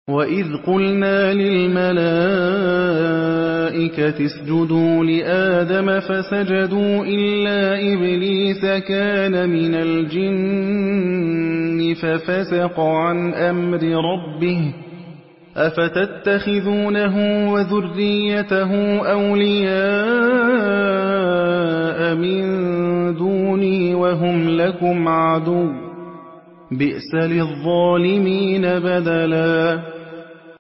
وَإِذْ قُلْنَا لِلْمَلَائِكَةِ اسْجُدُوا لِآدَمَ فَسَجَدُوا إِلَّا إِبْلِيسَ كَانَ مِنَ الْجِنِّ فَفَسَقَ عَنْ أَمْرِ رَبِّهِ ۗ أَفَتَتَّخِذُونَهُ وَذُرِّيَّتَهُ أَوْلِيَاءَ مِن دُونِي وَهُمْ لَكُمْ عَدُوٌّ ۚ بِئْسَ لِلظَّالِمِينَ بَدَلًا